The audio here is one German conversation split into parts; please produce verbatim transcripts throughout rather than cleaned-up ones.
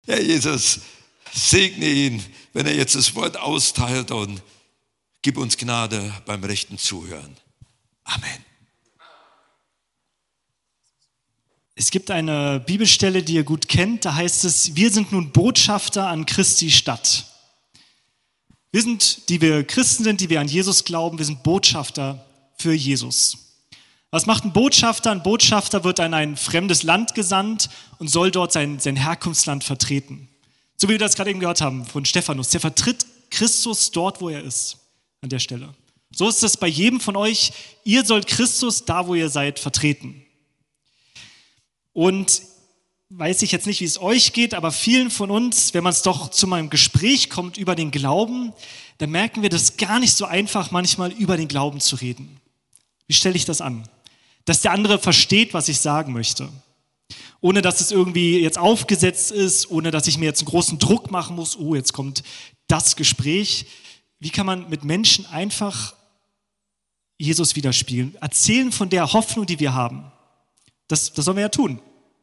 Herr Jesus, segne ihn, wenn er jetzt das Wort austeilt und gib uns Gnade beim rechten Zuhören. Amen. Es gibt eine Bibelstelle, die ihr gut kennt, da heißt es, wir sind nun Botschafter an Christi Stadt. Wir sind, die wir Christen sind, die wir an Jesus glauben, wir sind Botschafter für Jesus. Was macht ein Botschafter? Ein Botschafter wird an ein fremdes Land gesandt und soll dort sein, sein Herkunftsland vertreten. So wie wir das gerade eben gehört haben von Stephanus. Der vertritt Christus dort, wo er ist, an der Stelle. So ist es bei jedem von euch. Ihr sollt Christus da, wo ihr seid, vertreten. Und weiß ich jetzt nicht, wie es euch geht, aber vielen von uns, wenn man es doch zu meinem Gespräch kommt über den Glauben, dann merken wir, das ist gar nicht so einfach, manchmal über den Glauben zu reden. Wie stelle ich das an? Dass der andere versteht, was ich sagen möchte. Ohne dass es irgendwie jetzt aufgesetzt ist, ohne dass ich mir jetzt einen großen Druck machen muss, oh, jetzt kommt das Gespräch. Wie kann man mit Menschen einfach Jesus widerspiegeln? Erzählen von der Hoffnung, die wir haben. Das, das sollen wir ja tun.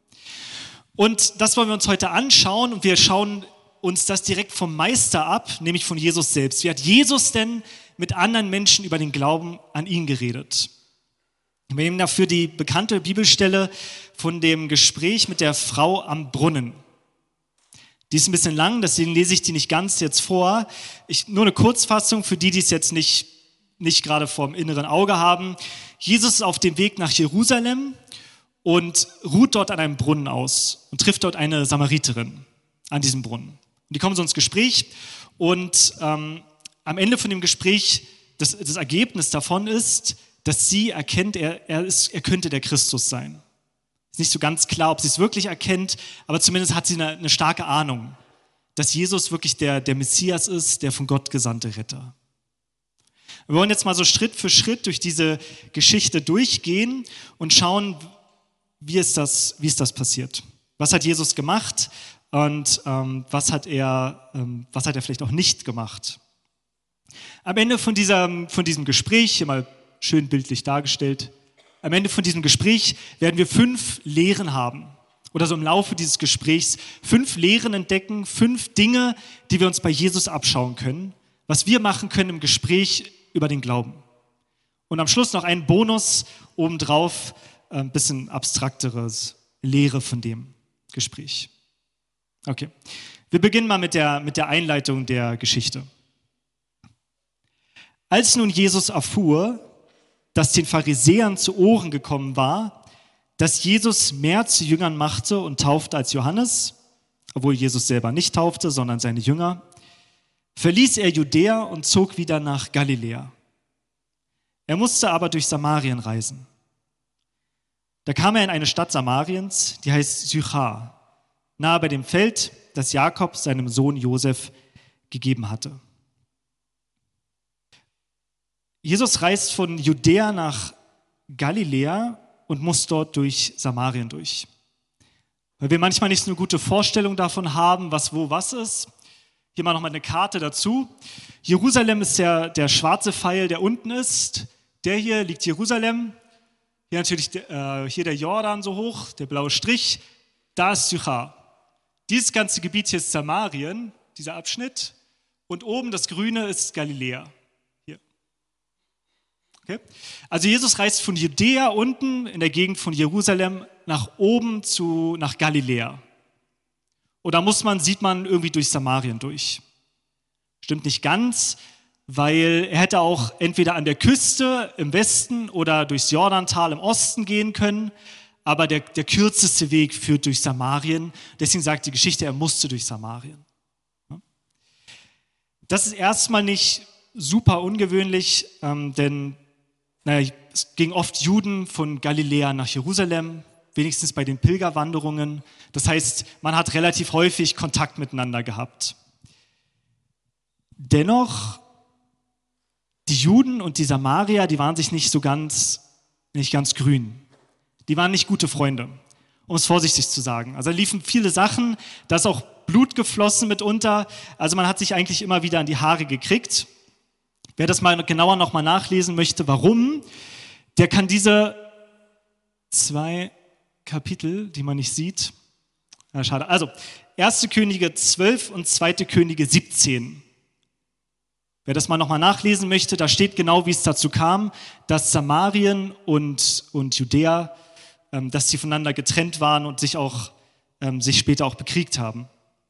Und das wollen wir uns heute anschauen und wir schauen uns das direkt vom Meister ab, nämlich von Jesus selbst. Wie hat Jesus denn mit anderen Menschen über den Glauben an ihn geredet? Wir nehmen dafür die bekannte Bibelstelle von dem Gespräch mit der Frau am Brunnen. Die ist ein bisschen lang, deswegen lese ich die nicht ganz jetzt vor. Ich, nur eine Kurzfassung für die, die es jetzt nicht, nicht gerade vor dem inneren Auge haben. Jesus ist auf dem Weg nach Jerusalem und ruht dort an einem Brunnen aus und trifft dort eine Samariterin an diesem Brunnen. Und die kommen so ins Gespräch und ähm, am Ende von dem Gespräch, das, das Ergebnis davon ist, dass sie erkennt, er, er, ist, er könnte der Christus sein. Ist nicht so ganz klar, ob sie es wirklich erkennt, aber zumindest hat sie eine, eine starke Ahnung, dass Jesus wirklich der, der Messias ist, der von Gott gesandte Retter. Wir wollen jetzt mal so Schritt für Schritt durch diese Geschichte durchgehen und schauen, Wie ist das, wie ist das passiert? Was hat Jesus gemacht und ähm, was, hat er, ähm, was hat er vielleicht auch nicht gemacht? Am Ende von, dieser, von diesem Gespräch, hier mal schön bildlich dargestellt, am Ende von diesem Gespräch werden wir fünf Lehren haben. Oder so im Laufe dieses Gesprächs fünf Lehren entdecken, fünf Dinge, die wir uns bei Jesus abschauen können, was wir machen können im Gespräch über den Glauben. Und am Schluss noch ein Bonus obendrauf, ein bisschen abstrakteres Lehre von dem Gespräch. Okay, wir beginnen mal mit der, mit der Einleitung der Geschichte. Als nun Jesus erfuhr, dass den Pharisäern zu Ohren gekommen war, dass Jesus mehr zu Jüngern machte und taufte als Johannes, obwohl Jesus selber nicht taufte, sondern seine Jünger, verließ er Judäa und zog wieder nach Galiläa. Er musste aber durch Samarien reisen. Da kam er in eine Stadt Samariens, die heißt Sychar, nahe bei dem Feld, das Jakob seinem Sohn Josef gegeben hatte. Jesus reist von Judäa nach Galiläa und muss dort durch Samarien durch. Weil wir manchmal nicht so eine gute Vorstellung davon haben, was wo was ist. Hier mal nochmal eine Karte dazu. Jerusalem ist der, der schwarze Pfeil, der unten ist. Der hier liegt Jerusalem. Hier natürlich äh, hier der Jordan so hoch, der blaue Strich. Da ist Sychar. Dieses ganze Gebiet hier ist Samarien, dieser Abschnitt. Und oben das Grüne ist Galiläa. Hier. Okay? Also Jesus reist von Judäa unten in der Gegend von Jerusalem nach oben zu, nach Galiläa. Und da muss man, sieht man irgendwie durch Samarien durch. Stimmt nicht ganz, weil er hätte auch entweder an der Küste im Westen oder durchs Jordantal im Osten gehen können, aber der, der kürzeste Weg führt durch Samarien. Deswegen sagt die Geschichte, er musste durch Samarien. Das ist erstmal nicht super ungewöhnlich, ähm, denn naja, es ging oft Juden von Galiläa nach Jerusalem, wenigstens bei den Pilgerwanderungen. Das heißt, man hat relativ häufig Kontakt miteinander gehabt. Dennoch, die Juden und die Samarier, die waren sich nicht so ganz, nicht ganz grün. Die waren nicht gute Freunde, um es vorsichtig zu sagen. Also da liefen viele Sachen, da ist auch Blut geflossen mitunter. Also man hat sich eigentlich immer wieder an die Haare gekriegt. Wer das mal genauer nochmal nachlesen möchte, warum, der kann diese zwei Kapitel, die man nicht sieht, Ja, schade. Also, erste Könige zwölf und zweite Könige siebzehn. Wer das mal nochmal nachlesen möchte, da steht genau, wie es dazu kam, dass Samarien und, und Judäa, ähm, dass sie voneinander getrennt waren und sich, auch, ähm, sich später auch bekriegt haben.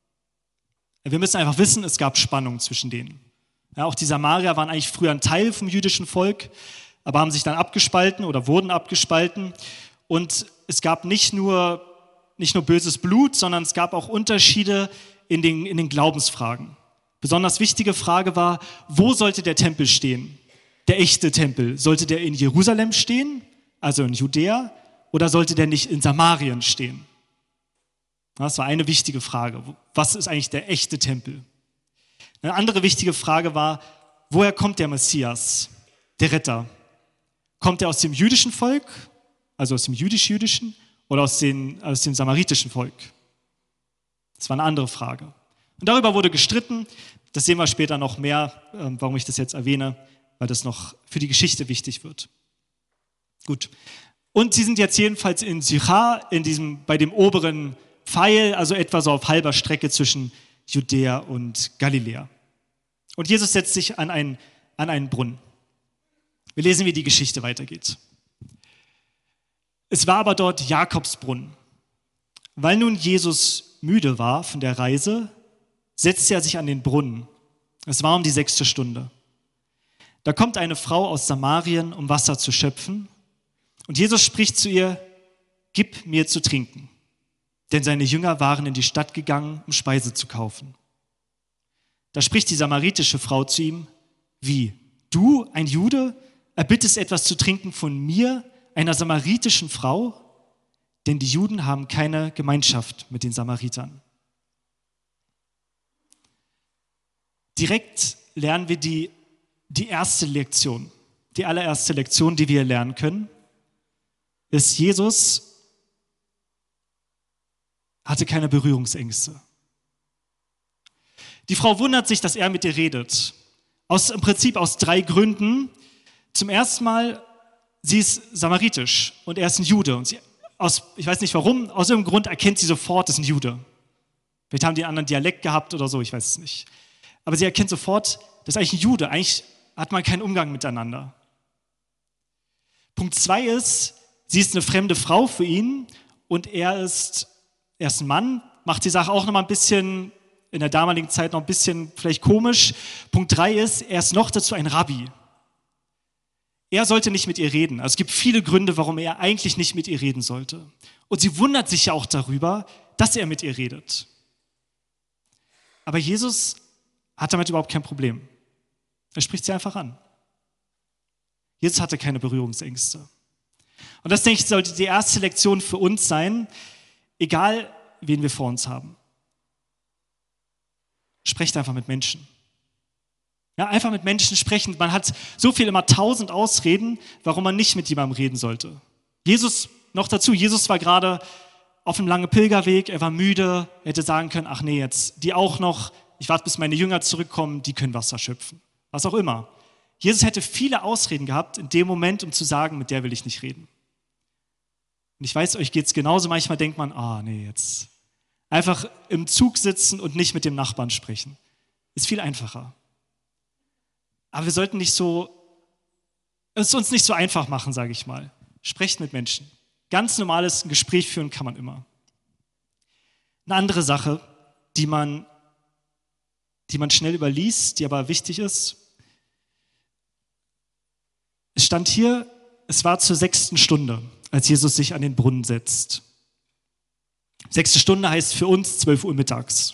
Wir müssen einfach wissen, es gab Spannung zwischen denen. Ja, auch die Samarier waren eigentlich früher ein Teil vom jüdischen Volk, aber haben sich dann abgespalten oder wurden abgespalten. Und es gab nicht nur, nicht nur böses Blut, sondern es gab auch Unterschiede in den, in den Glaubensfragen. Besonders wichtige Frage war, wo sollte der Tempel stehen? Der echte Tempel. Sollte der in Jerusalem stehen, also in Judäa, oder sollte der nicht in Samarien stehen? Das war eine wichtige Frage. Was ist eigentlich der echte Tempel? Eine andere wichtige Frage war, woher kommt der Messias, der Retter? Kommt er aus dem jüdischen Volk, also aus dem jüdisch-jüdischen, oder aus, den, aus dem samaritischen Volk? Das war eine andere Frage. Und darüber wurde gestritten. Das sehen wir später noch mehr, warum ich das jetzt erwähne, weil das noch für die Geschichte wichtig wird. Gut. Und sie sind jetzt jedenfalls in Sychar, in diesem, bei dem oberen Pfeil, also etwa so auf halber Strecke zwischen Judäa und Galiläa. Und Jesus setzt sich an einen, an einen Brunnen. Wir lesen, wie die Geschichte weitergeht. Es war aber dort Jakobsbrunnen. Weil nun Jesus müde war von der Reise, setzte er sich an den Brunnen. Es war um die sechste Stunde. Da kommt eine Frau aus Samarien, um Wasser zu schöpfen. Und Jesus spricht zu ihr, gib mir zu trinken. Denn seine Jünger waren in die Stadt gegangen, um Speise zu kaufen. Da spricht die samaritische Frau zu ihm, wie, du, ein Jude, erbittest etwas zu trinken von mir, einer samaritischen Frau? Denn die Juden haben keine Gemeinschaft mit den Samaritern. Direkt lernen wir die, die erste Lektion, die allererste Lektion, die wir lernen können, ist, Jesus hatte keine Berührungsängste. Die Frau wundert sich, dass er mit ihr redet. Aus, im Prinzip aus drei Gründen. Zum ersten Mal, sie ist samaritisch und er ist ein Jude. Und sie, aus, ich weiß nicht warum, aus irgendeinem Grund erkennt sie sofort, das ist ein Jude. Vielleicht haben die einen anderen Dialekt gehabt oder so, ich weiß es nicht. Aber sie erkennt sofort, das ist eigentlich ein Jude. Eigentlich hat man keinen Umgang miteinander. Punkt zwei ist, sie ist eine fremde Frau für ihn und er ist, er ist ein Mann, macht die Sache auch noch mal ein bisschen, in der damaligen Zeit noch ein bisschen vielleicht komisch. Punkt drei ist, er ist noch dazu ein Rabbi. Er sollte nicht mit ihr reden. Also es gibt viele Gründe, warum er eigentlich nicht mit ihr reden sollte. Und sie wundert sich ja auch darüber, dass er mit ihr redet. Aber Jesus hat damit überhaupt kein Problem. Er spricht sie einfach an. Jesus hatte keine Berührungsängste. Und das, denke ich, sollte die erste Lektion für uns sein, egal wen wir vor uns haben. Sprecht einfach mit Menschen. Ja, einfach mit Menschen sprechen. Man hat so viel immer tausend Ausreden, warum man nicht mit jemandem reden sollte. Jesus, noch dazu, Jesus war gerade auf einem langen Pilgerweg, er war müde, er hätte sagen können, ach nee, jetzt die auch noch, ich warte, bis meine Jünger zurückkommen, die können Wasser schöpfen. Was auch immer. Jesus hätte viele Ausreden gehabt in dem Moment, um zu sagen, mit der will ich nicht reden. Und ich weiß, euch geht es genauso, manchmal denkt man, ah nee, jetzt einfach im Zug sitzen und nicht mit dem Nachbarn sprechen. Ist viel einfacher. Aber wir sollten nicht so, es uns nicht so einfach machen, sage ich mal. Sprecht mit Menschen. Ganz normales Gespräch führen kann man immer. Eine andere Sache, die man, die man schnell überliest, die aber wichtig ist. Es stand hier, es war zur sechsten Stunde, als Jesus sich an den Brunnen setzt. Sechste Stunde heißt für uns zwölf Uhr mittags.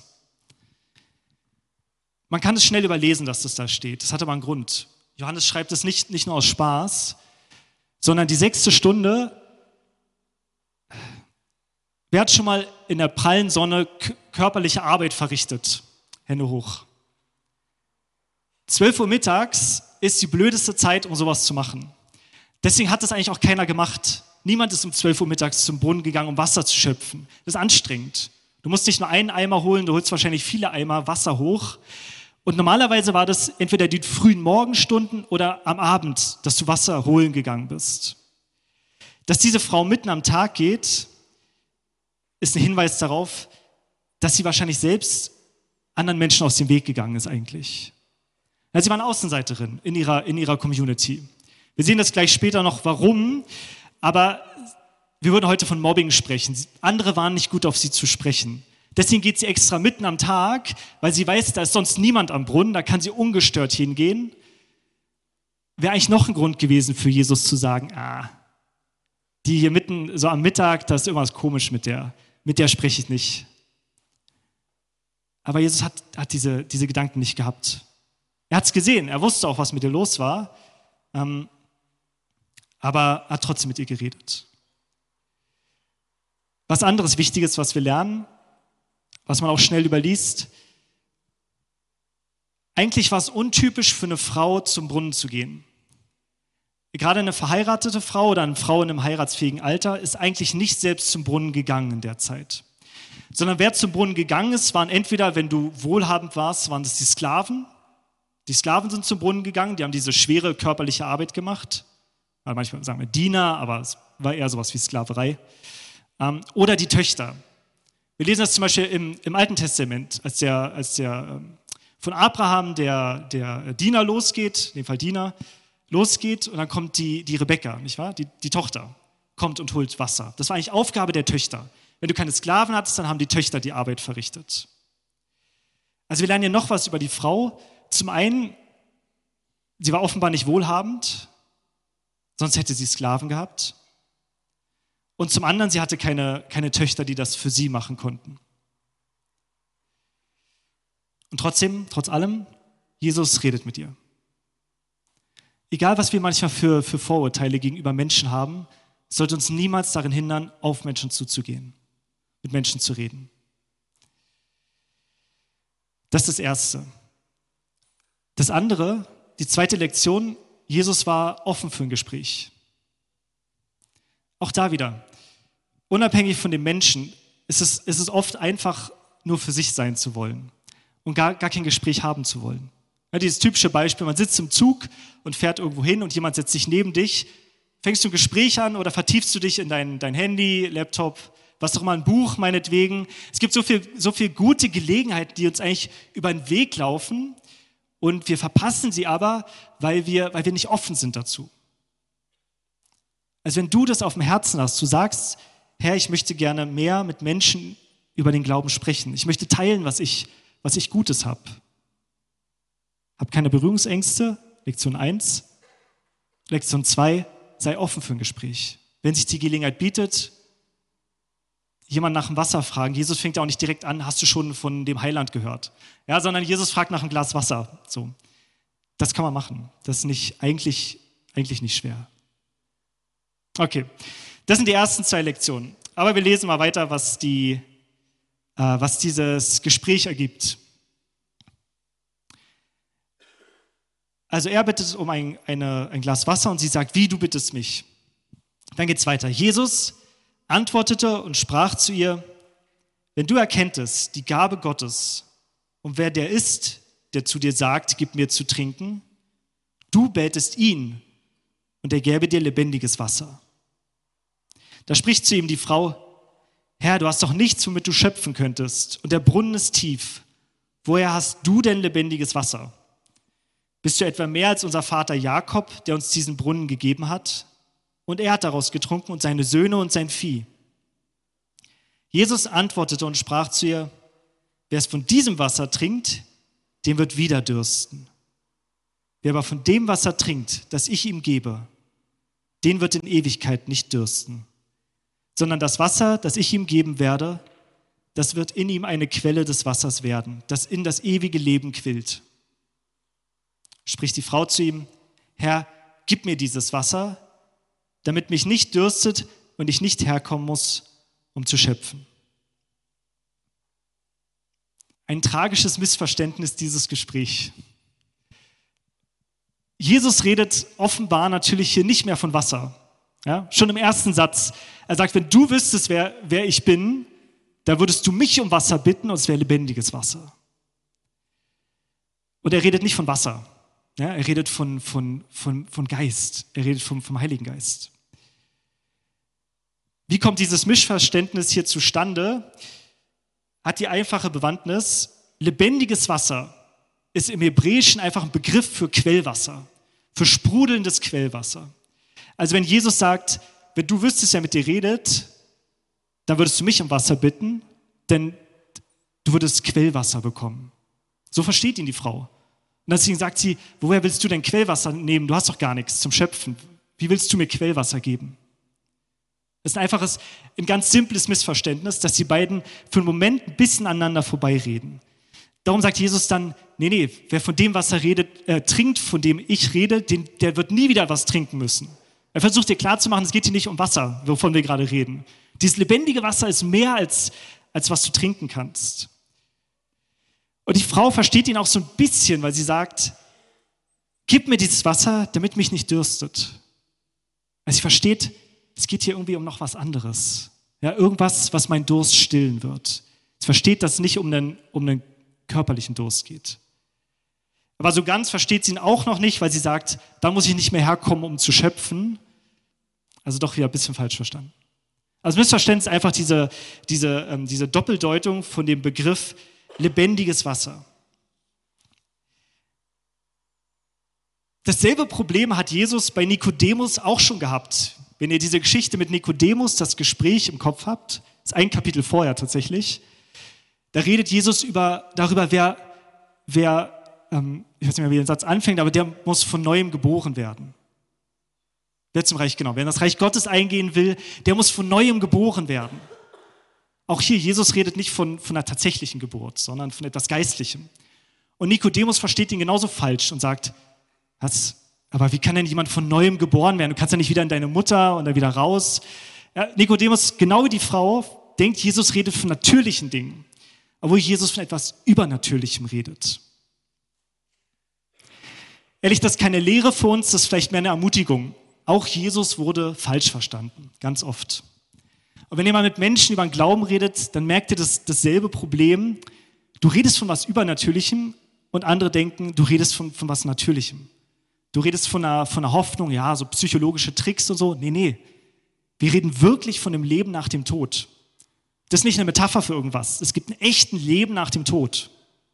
Man kann es schnell überlesen, dass das da steht. Das hat aber einen Grund. Johannes schreibt es nicht, nicht nur aus Spaß, sondern die sechste Stunde, wer hat schon mal in der prallen Sonne k- körperliche Arbeit verrichtet? Hände hoch. zwölf Uhr mittags ist die blödeste Zeit, um sowas zu machen. Deswegen hat das eigentlich auch keiner gemacht. Niemand ist um zwölf Uhr mittags zum Brunnen gegangen, um Wasser zu schöpfen. Das ist anstrengend. Du musst nicht nur einen Eimer holen, du holst wahrscheinlich viele Eimer Wasser hoch. Und normalerweise war das entweder die frühen Morgenstunden oder am Abend, dass du Wasser holen gegangen bist. Dass diese Frau mitten am Tag geht, ist ein Hinweis darauf, dass sie wahrscheinlich selbst anderen Menschen aus dem Weg gegangen ist eigentlich. Ja, sie war eine Außenseiterin in ihrer, in ihrer Community. Wir sehen das gleich später noch, warum, aber wir würden heute von Mobbing sprechen. Andere waren nicht gut auf sie zu sprechen. Deswegen geht sie extra mitten am Tag, weil sie weiß, da ist sonst niemand am Brunnen, da kann sie ungestört hingehen. Wäre eigentlich noch ein Grund gewesen für Jesus zu sagen, ah, die hier mitten, so am Mittag, da ist irgendwas komisch mit der, mit der spreche ich nicht. Aber Jesus hat, hat diese, diese Gedanken nicht gehabt. Er hat es gesehen, er wusste auch, was mit ihr los war, ähm, aber hat trotzdem mit ihr geredet. Was anderes Wichtiges, was wir lernen, was man auch schnell überliest, eigentlich war es untypisch für eine Frau, zum Brunnen zu gehen. Gerade eine verheiratete Frau oder eine Frau in einem heiratsfähigen Alter ist eigentlich nicht selbst zum Brunnen gegangen in der Zeit. Sondern wer zum Brunnen gegangen ist, waren entweder, wenn du wohlhabend warst, waren das die Sklaven. Die Sklaven sind zum Brunnen gegangen, die haben diese schwere körperliche Arbeit gemacht. Also manchmal sagen wir Diener, aber es war eher sowas wie Sklaverei. Oder die Töchter. Wir lesen das zum Beispiel im, im Alten Testament, als der, als der von Abraham der, der Diener losgeht, in dem Fall Diener, losgeht und dann kommt die, die Rebekka, nicht wahr? Die, die Tochter kommt und holt Wasser. Das war eigentlich Aufgabe der Töchter. Wenn du keine Sklaven hattest, dann haben die Töchter die Arbeit verrichtet. Also wir lernen hier noch was über die Frau. Zum einen, sie war offenbar nicht wohlhabend, sonst hätte sie Sklaven gehabt. Und zum anderen, sie hatte keine, keine Töchter, die das für sie machen konnten. Und trotzdem, trotz allem, Jesus redet mit ihr. Egal, was wir manchmal für, für Vorurteile gegenüber Menschen haben, sollte uns niemals darin hindern, auf Menschen zuzugehen, mit Menschen zu reden. Das ist das Erste. Das andere, die zweite Lektion, Jesus war offen für ein Gespräch. Auch da wieder, unabhängig von dem Menschen, ist es, ist es oft einfach, nur für sich sein zu wollen und gar, gar kein Gespräch haben zu wollen. Ja, dieses typische Beispiel, man sitzt im Zug und fährt irgendwo hin und jemand setzt sich neben dich, fängst du ein Gespräch an oder vertiefst du dich in dein, dein Handy, Laptop, was doch mal ein Buch meinetwegen. Es gibt so viel, so viel gute Gelegenheiten, die uns eigentlich über den Weg laufen und wir verpassen sie aber, weil wir, weil wir nicht offen sind dazu. Also wenn du das auf dem Herzen hast, du sagst, Herr, ich möchte gerne mehr mit Menschen über den Glauben sprechen. Ich möchte teilen, was ich, was ich Gutes habe. Hab keine Berührungsängste, Lektion eins. Lektion zwei, sei offen für ein Gespräch. Wenn sich die Gelegenheit bietet, jemand nach dem Wasser fragen. Jesus fängt ja auch nicht direkt an, hast du schon von dem Heiland gehört? Ja, sondern Jesus fragt nach einem Glas Wasser. So. Das kann man machen. Das ist nicht, eigentlich, eigentlich nicht schwer. Okay, das sind die ersten zwei Lektionen. Aber wir lesen mal weiter, was, die, äh, was dieses Gespräch ergibt. Also er bittet um ein, eine, ein Glas Wasser und sie sagt, wie, du bittest mich. Dann geht es weiter. Jesus antwortete und sprach zu ihr, wenn du erkenntest die Gabe Gottes und wer der ist, der zu dir sagt, gib mir zu trinken, du bätest ihn und er gäbe dir lebendiges Wasser. Da spricht zu ihm die Frau, Herr, du hast doch nichts, womit du schöpfen könntest und der Brunnen ist tief. Woher hast du denn lebendiges Wasser? Bist du etwa mehr als unser Vater Jakob, der uns diesen Brunnen gegeben hat? Und er hat daraus getrunken und seine Söhne und sein Vieh. Jesus antwortete und sprach zu ihr, wer es von diesem Wasser trinkt, dem wird wieder dürsten. Wer aber von dem Wasser trinkt, das ich ihm gebe, den wird in Ewigkeit nicht dürsten. Sondern das Wasser, das ich ihm geben werde, das wird in ihm eine Quelle des Wassers werden, das in das ewige Leben quillt. Spricht die Frau zu ihm, Herr, gib mir dieses Wasser, damit mich nicht dürstet und ich nicht herkommen muss, um zu schöpfen. Ein tragisches Missverständnis, dieses Gespräch. Jesus redet offenbar natürlich hier nicht mehr von Wasser. Ja, schon im ersten Satz. Er sagt, wenn du wüsstest, wer, wer ich bin, da würdest du mich um Wasser bitten und es wäre lebendiges Wasser. Und er redet nicht von Wasser. Ja, er redet von, von, von, von Geist. Er redet vom, vom Heiligen Geist. Wie kommt dieses Missverständnis hier zustande? hat die einfache Bewandtnis, lebendiges Wasser ist im Hebräischen einfach ein Begriff für Quellwasser, für sprudelndes Quellwasser. Also wenn Jesus sagt, wenn du wüsstest, wer mit dir redet, dann würdest du mich um Wasser bitten, denn du würdest Quellwasser bekommen. So versteht ihn die Frau. Und deswegen sagt sie, woher willst du denn Quellwasser nehmen? Du hast doch gar nichts zum Schöpfen. Wie willst du mir Quellwasser geben? Das ist ein einfaches, ein ganz simples Missverständnis, dass die beiden für einen Moment ein bisschen aneinander vorbeireden. Darum sagt Jesus dann, nee, nee, wer von dem Wasser redet, äh, trinkt, von dem ich rede, den, der wird nie wieder was trinken müssen. Er versucht dir klarzumachen, es geht hier nicht um Wasser, wovon wir gerade reden. Dieses lebendige Wasser ist mehr als, als was du trinken kannst. Und die Frau versteht ihn auch so ein bisschen, weil sie sagt, gib mir dieses Wasser, damit mich nicht dürstet. Also sie versteht, es geht hier irgendwie um noch was anderes. Ja, irgendwas, was meinen Durst stillen wird. Sie versteht, dass es nicht um einen, um einen körperlichen Durst geht. Aber so ganz versteht sie ihn auch noch nicht, weil sie sagt, da muss ich nicht mehr herkommen, um zu schöpfen. Also doch wieder ein bisschen falsch verstanden. Also Missverständnis ist einfach diese, diese, ähm, diese Doppeldeutung von dem Begriff lebendiges Wasser. Dasselbe Problem hat Jesus bei Nikodemus auch schon gehabt. Wenn ihr diese Geschichte mit Nikodemus, das Gespräch im Kopf habt, ist ein Kapitel vorher tatsächlich, da redet Jesus über, darüber, wer, wer ähm, ich weiß nicht mehr, wie der Satz anfängt, aber der muss von Neuem geboren werden. Wer zum Reich, genau, wer in das Reich Gottes eingehen will, der muss von Neuem geboren werden. Auch hier, Jesus redet nicht von, von einer tatsächlichen Geburt, sondern von etwas Geistlichem. Und Nikodemus versteht ihn genauso falsch und sagt, was? Aber wie kann denn jemand von Neuem geboren werden? Du kannst ja nicht wieder in deine Mutter und dann wieder raus. Ja, Nikodemus, genau wie die Frau, denkt, Jesus redet von natürlichen Dingen, obwohl Jesus von etwas Übernatürlichem redet. Ehrlich, das ist keine Lehre für uns, das ist vielleicht mehr eine Ermutigung. Auch Jesus wurde falsch verstanden, ganz oft. Und wenn ihr mal mit Menschen über den Glauben redet, dann merkt ihr das, dasselbe Problem. Du redest von was Übernatürlichem und andere denken, du redest von, von was Natürlichem. Du redest von einer, von einer Hoffnung, ja, so psychologische Tricks und so. Nee, nee. Wir reden wirklich von dem Leben nach dem Tod. Das ist nicht eine Metapher für irgendwas. Es gibt ein echtes Leben nach dem Tod.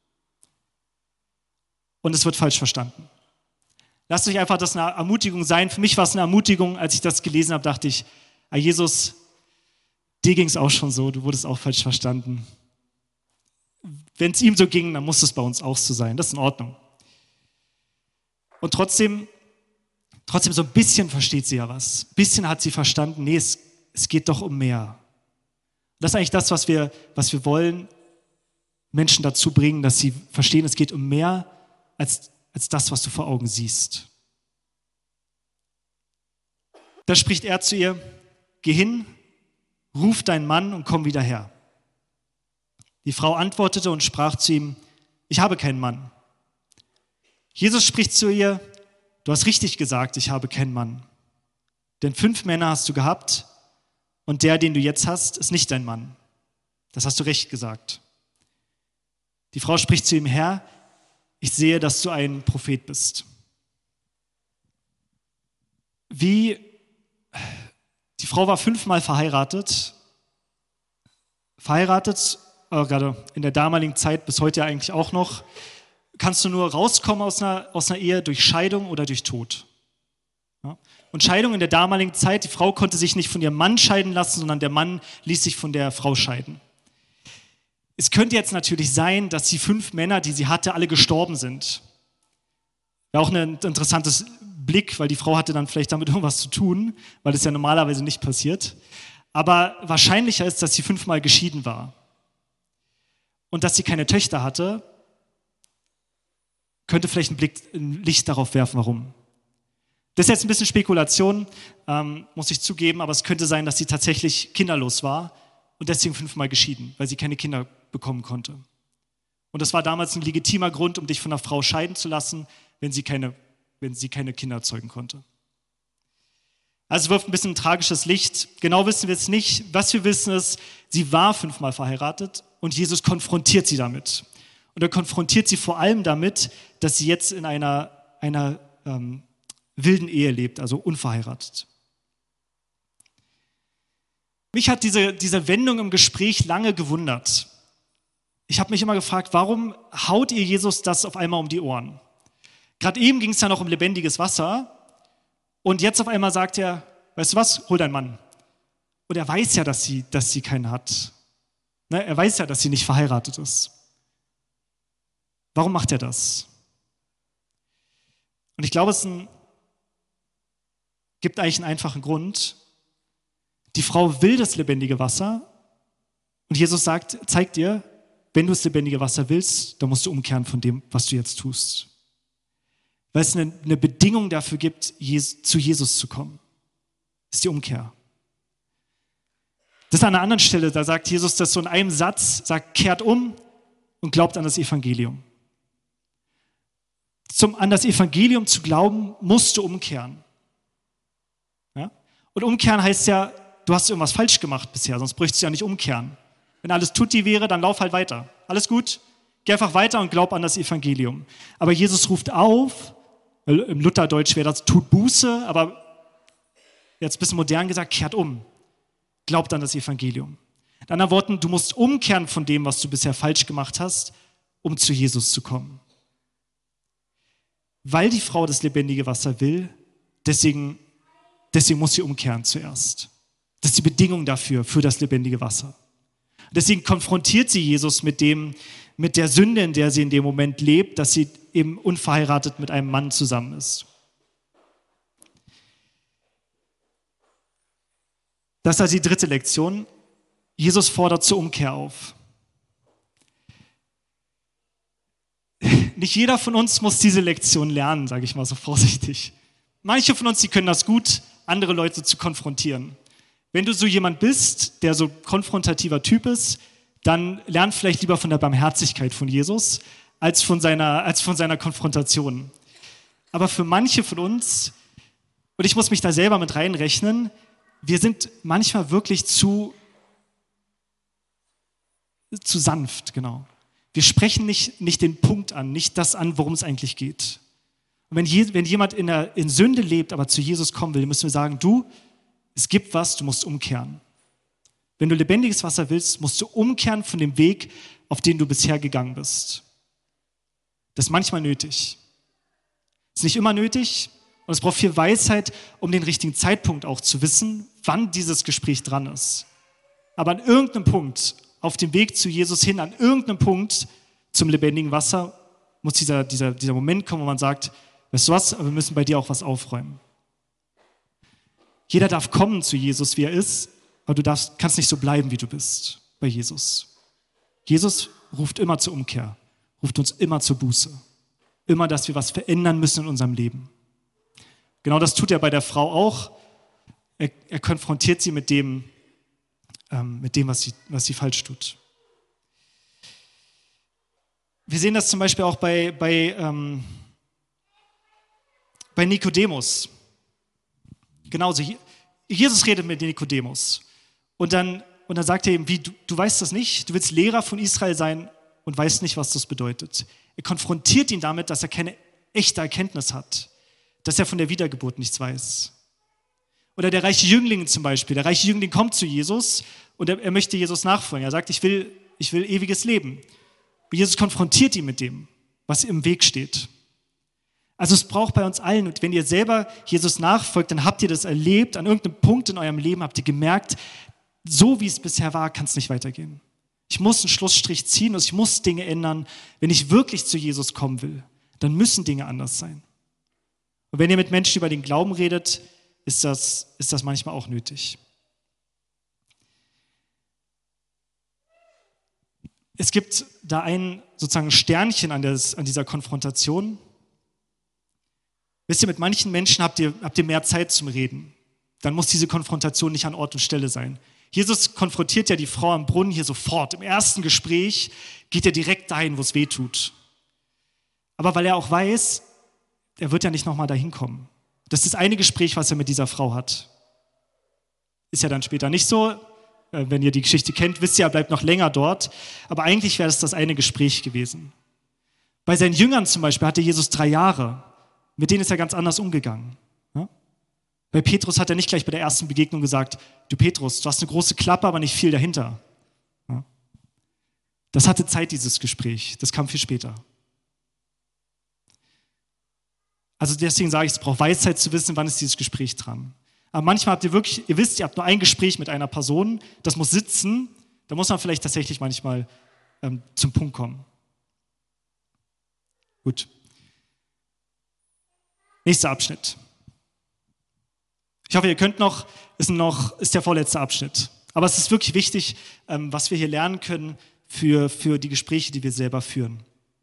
Und es wird falsch verstanden. Lasst euch einfach das eine Ermutigung sein. Für mich war es eine Ermutigung, als ich das gelesen habe, dachte ich, ah, Jesus, dir ging es auch schon so, du wurdest auch falsch verstanden. Wenn es ihm so ging, dann muss es bei uns auch so sein. Das ist in Ordnung. Und trotzdem, trotzdem so ein bisschen versteht sie ja was. Ein bisschen hat sie verstanden, nee, es, es geht doch um mehr. Das ist eigentlich das, was wir, was wir wollen, Menschen dazu bringen, dass sie verstehen, es geht um mehr als, als das, was du vor Augen siehst. Da spricht er zu ihr, geh hin, ruf deinen Mann und komm wieder her. Die Frau antwortete und sprach zu ihm, ich habe keinen Mann. Jesus spricht zu ihr, du hast richtig gesagt, ich habe keinen Mann. Denn fünf Männer hast du gehabt und der, den du jetzt hast, ist nicht dein Mann. Das hast du recht gesagt. Die Frau spricht zu ihm, Herr, ich sehe, dass du ein Prophet bist. Wie, die Frau war fünfmal verheiratet, verheiratet, äh, gerade in der damaligen Zeit, bis heute ja eigentlich auch noch, kannst du nur rauskommen aus einer, aus einer Ehe durch Scheidung oder durch Tod. Ja? Und Scheidung in der damaligen Zeit, die Frau konnte sich nicht von ihrem Mann scheiden lassen, sondern der Mann ließ sich von der Frau scheiden. Es könnte jetzt natürlich sein, dass die fünf Männer, die sie hatte, alle gestorben sind. Wäre auch ein interessantes Blick, weil die Frau hatte dann vielleicht damit irgendwas zu tun, weil das ja normalerweise nicht passiert. Aber wahrscheinlicher ist, dass sie fünfmal geschieden war. Und dass sie keine Töchter hatte, könnte vielleicht ein Blick, ein Licht darauf werfen, warum. Das ist jetzt ein bisschen Spekulation, ähm, muss ich zugeben, aber es könnte sein, dass sie tatsächlich kinderlos war und deswegen fünfmal geschieden, weil sie keine Kinder bekommen konnte. Und das war damals ein legitimer Grund, um dich von einer Frau scheiden zu lassen, wenn sie keine, wenn sie keine Kinder zeugen konnte. Also wirft ein bisschen ein tragisches Licht. Genau wissen wir es nicht. Was wir wissen ist, sie war fünfmal verheiratet und Jesus konfrontiert sie damit. Und er konfrontiert sie vor allem damit, dass sie jetzt in einer, einer ähm, wilden Ehe lebt, also unverheiratet. Mich hat diese, diese Wendung im Gespräch lange gewundert. habe mich immer gefragt, warum haut ihr Jesus das auf einmal um die Ohren? Gerade eben ging es ja noch um lebendiges Wasser und jetzt auf einmal sagt er, weißt du was, hol deinen Mann. Und er weiß ja, dass sie, dass sie keinen hat. Ne? Er weiß ja, dass sie nicht verheiratet ist. Warum macht er das? Und ich glaube, es ein, gibt eigentlich einen einfachen Grund. Die Frau will das lebendige Wasser und Jesus sagt, zeigt dir, wenn du das lebendige Wasser willst, dann musst du umkehren von dem, was du jetzt tust. Weil es eine, eine Bedingung dafür gibt, zu Jesus zu kommen. Das ist die Umkehr. Das ist an einer anderen Stelle, da sagt Jesus das so in einem Satz, sagt, kehrt um und glaubt an das Evangelium. Zum, an das Evangelium zu glauben, musst du umkehren. Ja? Und umkehren heißt ja, du hast irgendwas falsch gemacht bisher, sonst bräuchtest du ja nicht umkehren. Wenn alles tutti wäre, dann lauf halt weiter. Alles gut? Geh einfach weiter und glaub an das Evangelium. Aber Jesus ruft auf, im Lutherdeutsch wäre das, tut Buße, aber jetzt ein bisschen modern gesagt, kehrt um. Glaubt an das Evangelium. In anderen Worten, du musst umkehren von dem, was du bisher falsch gemacht hast, um zu Jesus zu kommen. Weil die Frau das lebendige Wasser will, deswegen, deswegen muss sie umkehren zuerst. Das ist die Bedingung dafür, für das lebendige Wasser. Deswegen konfrontiert sie Jesus mit dem, mit der Sünde, in der sie in dem Moment lebt, dass sie eben unverheiratet mit einem Mann zusammen ist. Das ist also die dritte Lektion. Jesus fordert zur Umkehr auf. Nicht jeder von uns muss diese Lektion lernen, sage ich mal so vorsichtig. Manche von uns, die können das gut, andere Leute zu konfrontieren. Wenn du so jemand bist, der so konfrontativer Typ ist, dann lern vielleicht lieber von der Barmherzigkeit von Jesus, als von seiner, als von seiner Konfrontation. Aber für manche von uns, und ich muss mich da selber mit reinrechnen, wir sind manchmal wirklich zu, zu sanft, genau. Wir sprechen nicht, nicht den Punkt an, nicht das an, worum es eigentlich geht. Und wenn, je, wenn jemand in, der, in Sünde lebt, aber zu Jesus kommen will, müssen wir sagen, du, es gibt was, du musst umkehren. Wenn du lebendiges Wasser willst, musst du umkehren von dem Weg, auf den du bisher gegangen bist. Das ist manchmal nötig. Das ist nicht immer nötig und es braucht viel Weisheit, um den richtigen Zeitpunkt auch zu wissen, wann dieses Gespräch dran ist. Aber an irgendeinem Punkt, auf dem Weg zu Jesus hin, an irgendeinem Punkt zum lebendigen Wasser, muss dieser, dieser, dieser Moment kommen, wo man sagt, weißt du was, wir müssen bei dir auch was aufräumen. Jeder darf kommen zu Jesus, wie er ist, aber du darfst, kannst nicht so bleiben, wie du bist bei Jesus. Jesus ruft immer zur Umkehr, ruft uns immer zur Buße. Immer, dass wir was verändern müssen in unserem Leben. Genau das tut er bei der Frau auch. Er, er konfrontiert sie mit dem, ähm, mit dem was, sie, was sie falsch tut. Wir sehen das zum Beispiel auch bei, bei, ähm, bei Nikodemus. Genauso, Jesus redet mit Nikodemus und dann, und dann sagt er ihm, wie, du, du weißt das nicht, du willst Lehrer von Israel sein und weißt nicht, was das bedeutet. Er konfrontiert ihn damit, dass er keine echte Erkenntnis hat, dass er von der Wiedergeburt nichts weiß. Oder der reiche Jüngling zum Beispiel, der reiche Jüngling kommt zu Jesus und er, er möchte Jesus nachfolgen. Er sagt, ich will, ich will ewiges Leben. Und Jesus konfrontiert ihn mit dem, was im Weg steht. Also es braucht bei uns allen, und wenn ihr selber Jesus nachfolgt, dann habt ihr das erlebt, an irgendeinem Punkt in eurem Leben habt ihr gemerkt, so wie es bisher war, kann es nicht weitergehen. Ich muss einen Schlussstrich ziehen und ich muss Dinge ändern. Wenn ich wirklich zu Jesus kommen will, dann müssen Dinge anders sein. Und wenn ihr mit Menschen über den Glauben redet, ist das, ist das manchmal auch nötig. Es gibt da ein sozusagen Sternchen an, des, an dieser Konfrontation. Wisst ihr, mit manchen Menschen habt ihr, habt ihr mehr Zeit zum Reden. Dann muss diese Konfrontation nicht an Ort und Stelle sein. Jesus konfrontiert ja die Frau am Brunnen hier sofort. Im ersten Gespräch geht er direkt dahin, wo es weh tut. Aber weil er auch weiß, er wird ja nicht nochmal dahin kommen. Das ist das eine Gespräch, was er mit dieser Frau hat. Ist ja dann später nicht so. Wenn ihr die Geschichte kennt, wisst ihr, er bleibt noch länger dort. Aber eigentlich wäre es das eine Gespräch gewesen. Bei seinen Jüngern zum Beispiel hatte Jesus drei Jahre. Mit denen ist er ganz anders umgegangen. Ja? Bei Petrus hat er nicht gleich bei der ersten Begegnung gesagt, du Petrus, du hast eine große Klappe, aber nicht viel dahinter. Ja? Das hatte Zeit, dieses Gespräch. Das kam viel später. Also deswegen sage ich, es braucht Weisheit zu wissen, wann ist dieses Gespräch dran. Aber manchmal habt ihr wirklich, ihr wisst, ihr habt nur ein Gespräch mit einer Person, das muss sitzen, da muss man vielleicht tatsächlich manchmal ähm, zum Punkt kommen. Gut. Nächster Abschnitt. Ich hoffe, ihr könnt noch, ist noch, ist der vorletzte Abschnitt. Aber es ist wirklich wichtig, ähm, was wir hier lernen können für, für die Gespräche, die wir selber führen.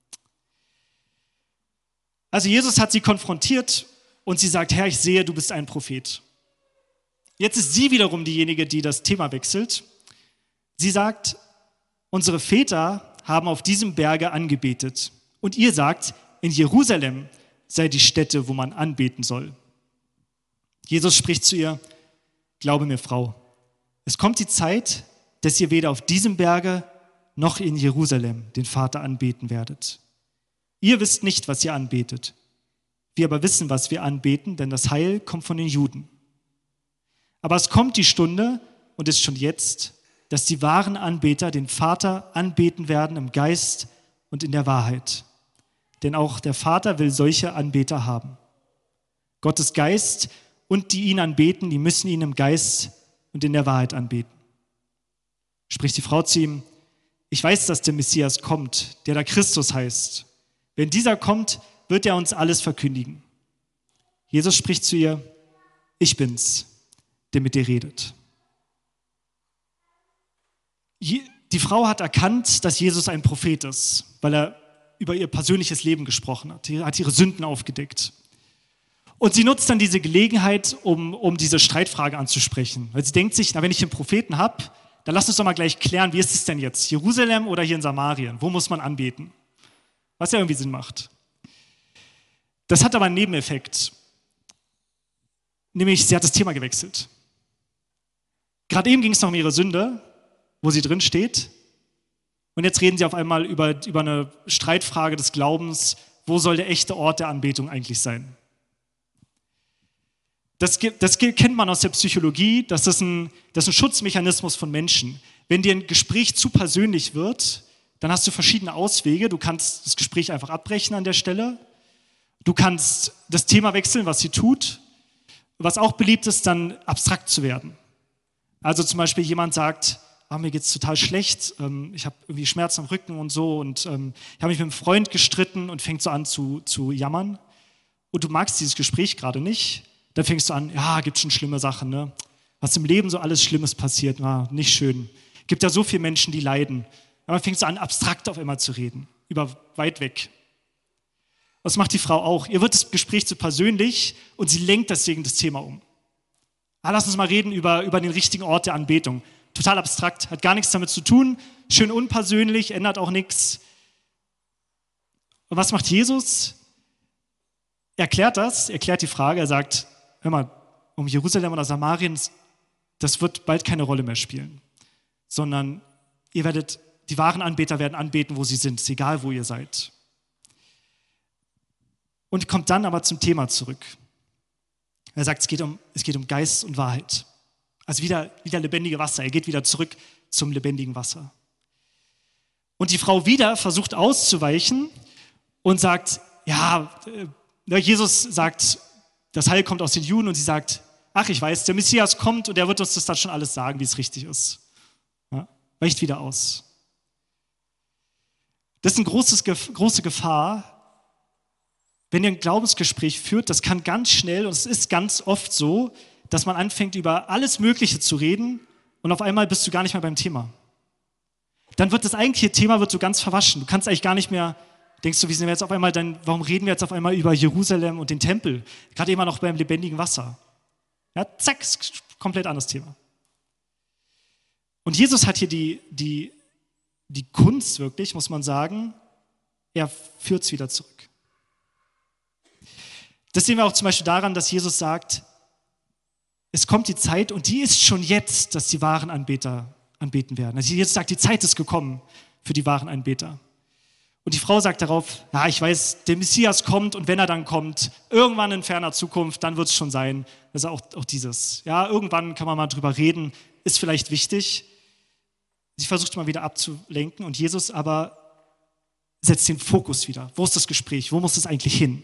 Also Jesus hat sie konfrontiert und sie sagt, Herr, ich sehe, du bist ein Prophet. Jetzt ist sie wiederum diejenige, die das Thema wechselt. Sie sagt, unsere Väter haben auf diesem Berge angebetet. Und ihr sagt, in Jerusalem sei die Stätte, wo man anbeten soll. Jesus spricht zu ihr, glaube mir, Frau, es kommt die Zeit, dass ihr weder auf diesem Berge noch in Jerusalem den Vater anbeten werdet. Ihr wisst nicht, was ihr anbetet. Wir aber wissen, was wir anbeten, denn das Heil kommt von den Juden. Aber es kommt die Stunde, und ist schon jetzt, dass die wahren Anbeter den Vater anbeten werden im Geist und in der Wahrheit. Denn auch der Vater will solche Anbeter haben. Gottes Geist und die ihn anbeten, die müssen ihn im Geist und in der Wahrheit anbeten. Spricht die Frau zu ihm, ich weiß, dass der Messias kommt, der da Christus heißt. Wenn dieser kommt, wird er uns alles verkündigen. Jesus spricht zu ihr, ich bin's, der mit dir redet. Die Frau hat erkannt, dass Jesus ein Prophet ist, weil er über ihr persönliches Leben gesprochen hat. Er hat ihre Sünden aufgedeckt. Und sie nutzt dann diese Gelegenheit, um, um diese Streitfrage anzusprechen. Weil sie denkt sich, na, wenn ich einen Propheten habe, dann lass uns doch mal gleich klären, wie ist es denn jetzt? Jerusalem oder hier in Samarien? Wo muss man anbeten? Was ja irgendwie Sinn macht. Das hat aber einen Nebeneffekt. Nämlich, sie hat das Thema gewechselt. Gerade eben ging es noch um ihre Sünde, wo sie drin steht. Und jetzt reden sie auf einmal über, über eine Streitfrage des Glaubens. Wo soll der echte Ort der Anbetung eigentlich sein? Das, das kennt man aus der Psychologie. Das ist, ein, das ist ein Schutzmechanismus von Menschen. Wenn dir ein Gespräch zu persönlich wird, dann hast du verschiedene Auswege. Du kannst das Gespräch einfach abbrechen an der Stelle. Du kannst das Thema wechseln, was sie tut. Was auch beliebt ist, dann abstrakt zu werden. Also zum Beispiel jemand sagt, ah, mir geht's total schlecht, ähm, ich habe irgendwie Schmerzen am Rücken und so und ähm, ich habe mich mit einem Freund gestritten und fängt so an zu, zu jammern. Und du magst dieses Gespräch gerade nicht. Dann fängst du an, ja, gibt schon schlimme Sachen, ne? Was im Leben so alles Schlimmes passiert, na, nicht schön. Gibt ja so viele Menschen, die leiden. Aber dann fängst du an, abstrakt auf einmal zu reden, über weit weg. Das macht die Frau auch. Ihr wird das Gespräch zu persönlich und sie lenkt deswegen das Thema um. Ah, lass uns mal reden über, über den richtigen Ort der Anbetung. Total abstrakt, hat gar nichts damit zu tun, schön unpersönlich, ändert auch nichts. Und was macht Jesus? Er erklärt das, erklärt die Frage, er sagt, hör mal, um Jerusalem oder Samarien, das wird bald keine Rolle mehr spielen, sondern ihr werdet, die wahren Anbeter werden anbeten, wo sie sind, ist egal, wo ihr seid. Und kommt dann aber zum Thema zurück. Er sagt, es geht um, es geht um Geist und Wahrheit. Also wieder, wieder lebendige Wasser. Er geht wieder zurück zum lebendigen Wasser. Und die Frau wieder versucht auszuweichen und sagt, ja, Jesus sagt, das Heil kommt aus den Juden und sie sagt, ach, ich weiß, der Messias kommt und er wird uns das dann schon alles sagen, wie es richtig ist. Ja, weicht wieder aus. Das ist eine großes, große Gefahr, wenn ihr ein Glaubensgespräch führt, das kann ganz schnell, und es ist ganz oft so, dass man anfängt, über alles Mögliche zu reden und auf einmal bist du gar nicht mehr beim Thema. Dann wird das eigentliche Thema wird so ganz verwaschen. Du kannst eigentlich gar nicht mehr, denkst du, wie sind wir jetzt auf einmal, dann, warum reden wir jetzt auf einmal über Jerusalem und den Tempel? Gerade immer noch beim lebendigen Wasser. Ja, zack, komplett anderes Thema. Und Jesus hat hier die, die, die Kunst wirklich, muss man sagen, er führt es wieder zurück. Das sehen wir auch zum Beispiel daran, dass Jesus sagt, es kommt die Zeit und die ist schon jetzt, dass die wahren Anbeter anbeten werden. Also Jesus sagt, die Zeit ist gekommen für die wahren Anbeter. Und die Frau sagt darauf, ja, ich weiß, der Messias kommt und wenn er dann kommt, irgendwann in ferner Zukunft, dann wird es schon sein. Das ist auch, auch dieses. Ja, irgendwann kann man mal drüber reden, ist vielleicht wichtig. Sie versucht mal wieder abzulenken und Jesus aber setzt den Fokus wieder. Wo ist das Gespräch? Wo muss es eigentlich hin?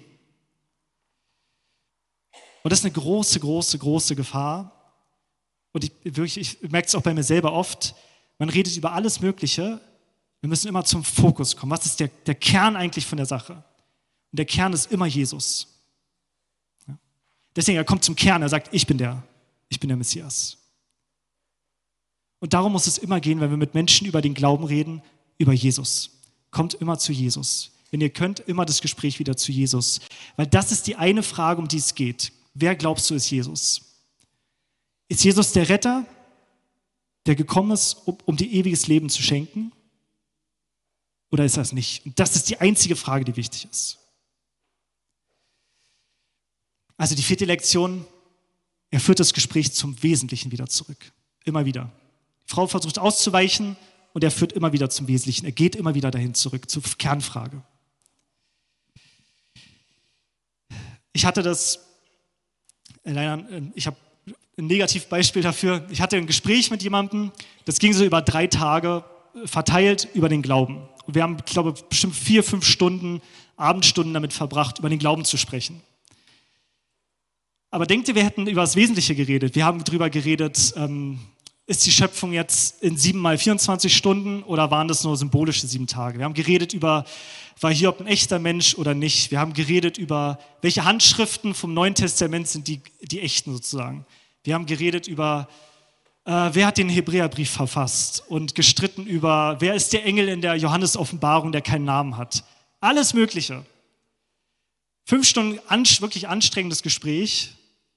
Und das ist eine große, große, große Gefahr. Und ich, wirklich, ich merke es auch bei mir selber oft. Man redet über alles Mögliche. Wir müssen immer zum Fokus kommen. Was ist der, der Kern eigentlich von der Sache? Und der Kern ist immer Jesus. Ja? Deswegen, er kommt zum Kern. Er sagt, ich bin der. Ich bin der Messias. Und darum muss es immer gehen, wenn wir mit Menschen über den Glauben reden, über Jesus. Kommt immer zu Jesus. Wenn ihr könnt, immer das Gespräch wieder zu Jesus. Weil das ist die eine Frage, um die es geht. Wer glaubst du ist Jesus? Ist Jesus der Retter, der gekommen ist, um, um dir ewiges Leben zu schenken? Oder ist er es nicht? Und das ist die einzige Frage, die wichtig ist. Also die vierte Lektion, er führt das Gespräch zum Wesentlichen wieder zurück. Immer wieder. Die Frau versucht auszuweichen und er führt immer wieder zum Wesentlichen. Er geht immer wieder dahin zurück, zur Kernfrage. Ich hatte das, leider, ich habe ein Negativbeispiel dafür. Ich hatte ein Gespräch mit jemandem, das ging so über drei Tage verteilt über den Glauben. Und wir haben, ich glaube, bestimmt vier, fünf Stunden, Abendstunden damit verbracht, über den Glauben zu sprechen. Aber denkt ihr, wir hätten über das Wesentliche geredet? Wir haben darüber geredet, ähm, ist die Schöpfung jetzt in sieben mal vierundzwanzig Stunden oder waren das nur symbolische sieben Tage? Wir haben geredet über, war Hiob ein echter Mensch oder nicht? Wir haben geredet über, welche Handschriften vom Neuen Testament sind die, die echten sozusagen. Wir haben geredet über, äh, wer hat den Hebräerbrief verfasst und gestritten über, wer ist der Engel in der Johannes-Offenbarung, der keinen Namen hat. Alles Mögliche. Fünf Stunden an, wirklich anstrengendes Gespräch.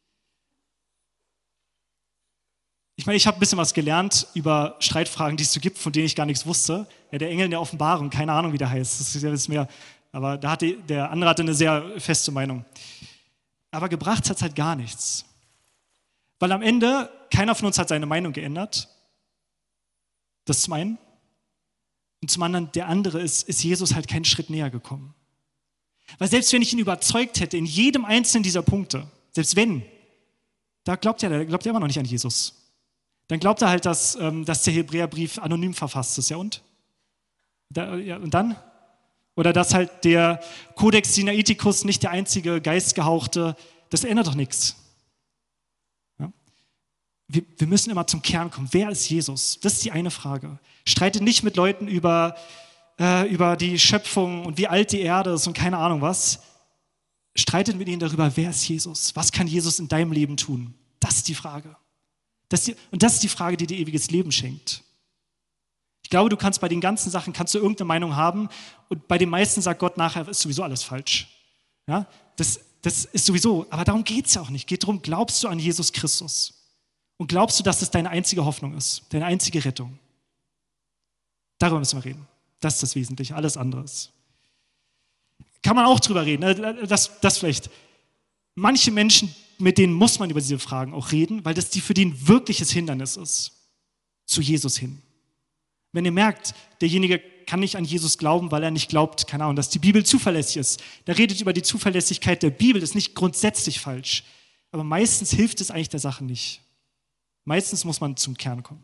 Ich meine, ich habe ein bisschen was gelernt über Streitfragen, die es so gibt, von denen ich gar nichts wusste. Ja, der Engel in der Offenbarung, keine Ahnung, wie der heißt. Das ist ja mehr, aber da hatte, der andere hatte eine sehr feste Meinung. Aber gebracht hat es halt gar nichts. Weil am Ende, keiner von uns hat seine Meinung geändert. Das zum einen. Und zum anderen, der andere ist, ist Jesus halt keinen Schritt näher gekommen. Weil selbst wenn ich ihn überzeugt hätte, in jedem einzelnen dieser Punkte, selbst wenn, da glaubt er, glaubt er immer noch nicht an Jesus. Dann glaubt er halt, dass, ähm, dass der Hebräerbrief anonym verfasst ist. Ja und? Da, ja, und dann? Oder dass halt der Codex Sinaiticus nicht der einzige geistgehauchte, das ändert doch nichts. Ja? Wir, wir müssen immer zum Kern kommen. Wer ist Jesus? Das ist die eine Frage. Streitet nicht mit Leuten über, äh, über die Schöpfung und wie alt die Erde ist und keine Ahnung was. Streitet mit ihnen darüber, wer ist Jesus? Was kann Jesus in deinem Leben tun? Das ist die Frage. Das die, und das ist die Frage, die dir ewiges Leben schenkt. Ich glaube, du kannst bei den ganzen Sachen, kannst du irgendeine Meinung haben und bei den meisten sagt Gott nachher, ist sowieso alles falsch. Ja? Das, das ist sowieso, aber darum geht es ja auch nicht. Geht darum, glaubst du an Jesus Christus? Und glaubst du, dass es deine einzige Hoffnung ist, deine einzige Rettung? Darüber müssen wir reden. Das ist das Wesentliche, alles andere ist. Kann man auch drüber reden, das, das vielleicht. Manche Menschen, mit denen muss man über diese Fragen auch reden, weil das die für die ein wirkliches Hindernis ist, zu Jesus hin. Wenn ihr merkt, derjenige kann nicht an Jesus glauben, weil er nicht glaubt, keine Ahnung, dass die Bibel zuverlässig ist. Der redet über die Zuverlässigkeit der Bibel, das ist nicht grundsätzlich falsch. Aber meistens hilft es eigentlich der Sache nicht. Meistens muss man zum Kern kommen.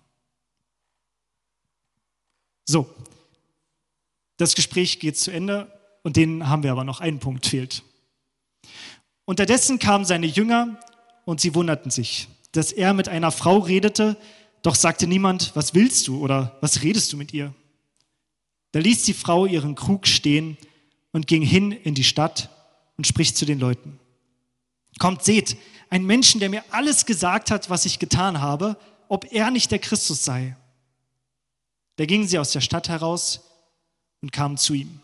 So, das Gespräch geht zu Ende und den haben wir aber noch. Einen Punkt fehlt. Unterdessen kamen seine Jünger und sie wunderten sich, dass er mit einer Frau redete, doch sagte niemand, was willst du oder was redest du mit ihr? Da ließ die Frau ihren Krug stehen und ging hin in die Stadt und spricht zu den Leuten. Kommt, seht, ein Menschen, der mir alles gesagt hat, was ich getan habe, ob er nicht der Christus sei. Da gingen sie aus der Stadt heraus und kamen zu ihm.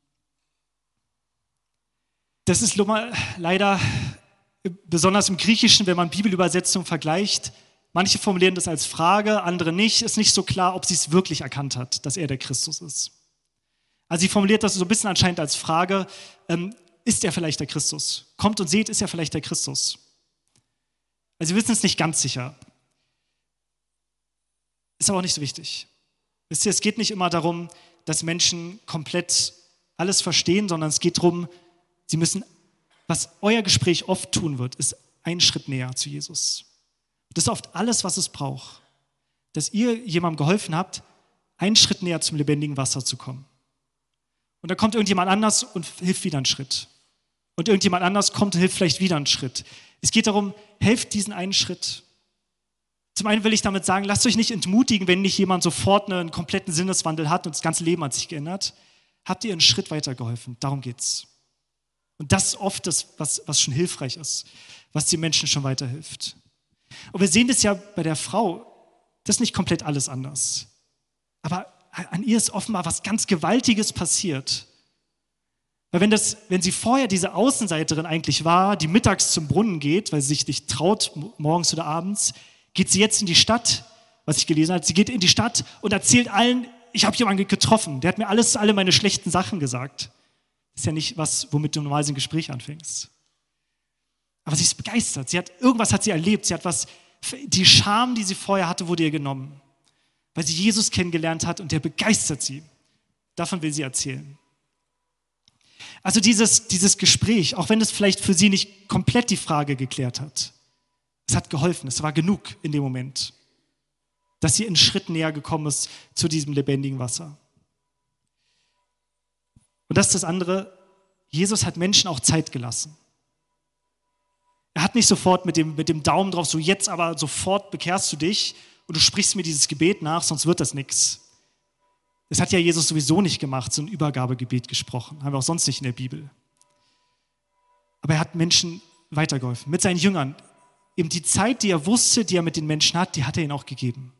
Das ist leider besonders im Griechischen, wenn man Bibelübersetzungen vergleicht. Manche formulieren das als Frage, andere nicht. Ist nicht so klar, ob sie es wirklich erkannt hat, dass er der Christus ist. Also sie formuliert das so ein bisschen anscheinend als Frage, ähm, ist er vielleicht der Christus? Kommt und seht, ist er vielleicht der Christus? Also wir wissen es nicht ganz sicher. Ist aber auch nicht so wichtig. Wisst ihr, es geht nicht immer darum, dass Menschen komplett alles verstehen, sondern es geht darum, sie müssen, was euer Gespräch oft tun wird, ist einen Schritt näher zu Jesus. Das ist oft alles, was es braucht. Dass ihr jemandem geholfen habt, einen Schritt näher zum lebendigen Wasser zu kommen. Und dann kommt irgendjemand anders und hilft wieder einen Schritt. Und irgendjemand anders kommt und hilft vielleicht wieder einen Schritt. Es geht darum, helft diesen einen Schritt. Zum einen will ich damit sagen, lasst euch nicht entmutigen, wenn nicht jemand sofort einen kompletten Sinneswandel hat und das ganze Leben hat sich geändert. Habt ihr einen Schritt weitergeholfen? Darum geht's. Und das ist oft das, was, was schon hilfreich ist, was den Menschen schon weiterhilft. Und wir sehen das ja bei der Frau, das ist nicht komplett alles anders. Aber an ihr ist offenbar was ganz Gewaltiges passiert. Weil wenn, das, wenn sie vorher diese Außenseiterin eigentlich war, die mittags zum Brunnen geht, weil sie sich nicht traut, morgens oder abends, geht sie jetzt in die Stadt, was ich gelesen habe. Sie geht in die Stadt und erzählt allen, ich habe jemanden getroffen, der hat mir alles, alle meine schlechten Sachen gesagt. Das ist ja nicht was, womit du normalerweise ein Gespräch anfängst. Aber sie ist begeistert. Sie hat, irgendwas hat sie erlebt. Sie hat was, die Scham, die sie vorher hatte, wurde ihr genommen. Weil sie Jesus kennengelernt hat und der begeistert sie. Davon will sie erzählen. Also dieses, dieses Gespräch, auch wenn es vielleicht für sie nicht komplett die Frage geklärt hat, es hat geholfen, es war genug in dem Moment, dass sie einen Schritt näher gekommen ist zu diesem lebendigen Wasser. Und das ist das andere, Jesus hat Menschen auch Zeit gelassen. Er hat nicht sofort mit dem, mit dem Daumen drauf, so jetzt aber sofort bekehrst du dich und du sprichst mir dieses Gebet nach, sonst wird das nichts. Das hat ja Jesus sowieso nicht gemacht, so ein Übergabegebet gesprochen, haben wir auch sonst nicht in der Bibel. Aber er hat Menschen weitergeholfen, mit seinen Jüngern. Eben die Zeit, die er wusste, die er mit den Menschen hat, die hat er ihnen auch gegeben.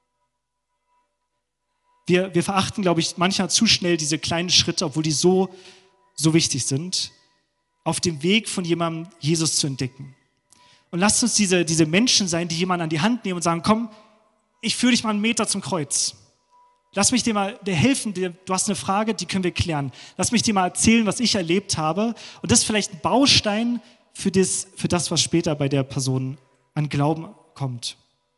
Wir, wir verachten, glaube ich, manchmal zu schnell diese kleinen Schritte, obwohl die so, so wichtig sind, auf dem Weg von jemandem Jesus zu entdecken. Und lasst uns diese, diese Menschen sein, die jemanden an die Hand nehmen und sagen, komm, ich führe dich mal einen Meter zum Kreuz. Lass mich dir mal dir helfen, dir, du hast eine Frage, die können wir klären. Lass mich dir mal erzählen, was ich erlebt habe. Und das ist vielleicht ein Baustein für das, für das, was später bei der Person an Glauben kommt.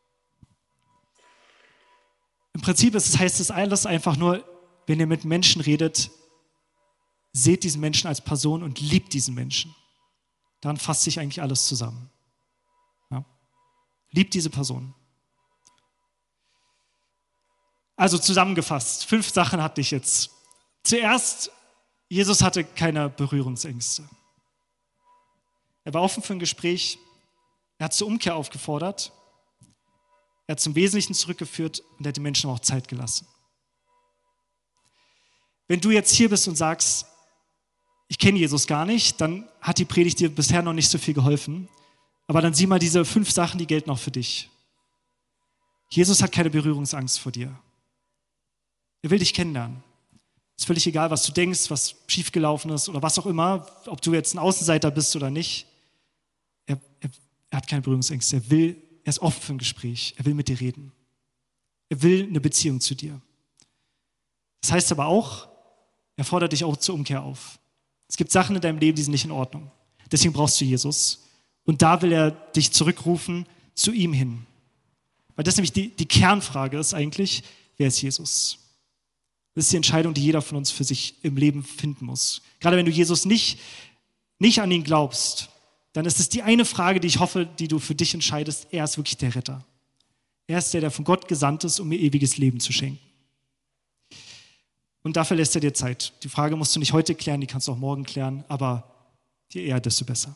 Im Prinzip ist, heißt es alles einfach nur, wenn ihr mit Menschen redet, seht diesen Menschen als Person und liebt diesen Menschen. Daran fasst sich eigentlich alles zusammen. Ja. Liebt diese Person. Also zusammengefasst, fünf Sachen hatte ich jetzt. Zuerst, Jesus hatte keine Berührungsängste. Er war offen für ein Gespräch, er hat zur Umkehr aufgefordert, er hat zum Wesentlichen zurückgeführt und er hat den Menschen auch Zeit gelassen. Wenn du jetzt hier bist und sagst, ich kenne Jesus gar nicht, dann hat die Predigt dir bisher noch nicht so viel geholfen. Aber dann sieh mal diese fünf Sachen, die gelten auch für dich. Jesus hat keine Berührungsangst vor dir. Er will dich kennenlernen. Ist völlig egal, was du denkst, was schiefgelaufen ist oder was auch immer, ob du jetzt ein Außenseiter bist oder nicht. Er, er, er hat keine Berührungsängste. Er will, er ist offen für ein Gespräch. Er will mit dir reden. Er will eine Beziehung zu dir. Das heißt aber auch, er fordert dich auch zur Umkehr auf. Es gibt Sachen in deinem Leben, die sind nicht in Ordnung. Deswegen brauchst du Jesus. Und da will er dich zurückrufen zu ihm hin. Weil das nämlich die, die Kernfrage ist eigentlich, wer ist Jesus? Das ist die Entscheidung, die jeder von uns für sich im Leben finden muss. Gerade wenn du Jesus nicht, nicht an ihn glaubst, dann ist es die eine Frage, die ich hoffe, die du für dich entscheidest. Er ist wirklich der Retter. Er ist der, der von Gott gesandt ist, um mir ewiges Leben zu schenken. Und dafür lässt er dir Zeit. Die Frage musst du nicht heute klären, die kannst du auch morgen klären, aber je eher, desto besser.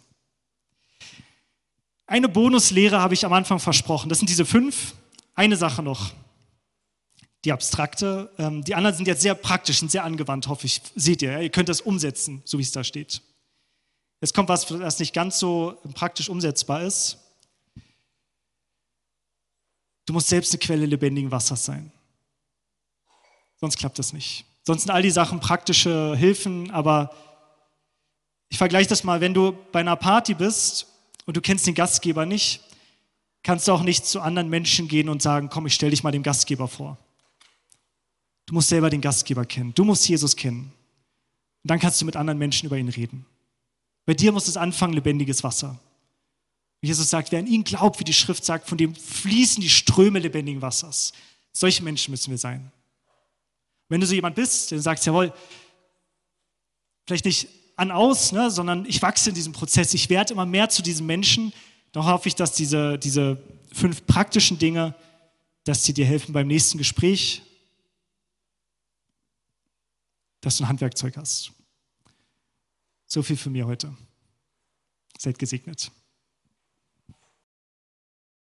Eine Bonuslehre habe ich am Anfang versprochen. Das sind diese fünf. Eine Sache noch. Die abstrakte. Die anderen sind jetzt sehr praktisch, sind sehr angewandt, hoffe ich. Seht ihr, ihr könnt das umsetzen, so wie es da steht. Jetzt kommt was, was nicht ganz so praktisch umsetzbar ist. Du musst selbst eine Quelle lebendigen Wassers sein. Sonst klappt das nicht. Sonst sind all die Sachen praktische Hilfen, aber ich vergleiche das mal, wenn du bei einer Party bist und du kennst den Gastgeber nicht, kannst du auch nicht zu anderen Menschen gehen und sagen, komm, ich stelle dich mal dem Gastgeber vor. Du musst selber den Gastgeber kennen. Du musst Jesus kennen. Und dann kannst du mit anderen Menschen über ihn reden. Bei dir muss es anfangen, lebendiges Wasser. Und Jesus sagt, wer an ihn glaubt, wie die Schrift sagt, von dem fließen die Ströme lebendigen Wassers. Solche Menschen müssen wir sein. Wenn du so jemand bist, der sagt, jawohl, vielleicht nicht an aus, ne, sondern ich wachse in diesem Prozess, ich werde immer mehr zu diesem Menschen, dann hoffe ich, dass diese, diese fünf praktischen Dinge, dass sie dir helfen beim nächsten Gespräch, dass du ein Handwerkzeug hast. So viel für mir heute. Seid gesegnet.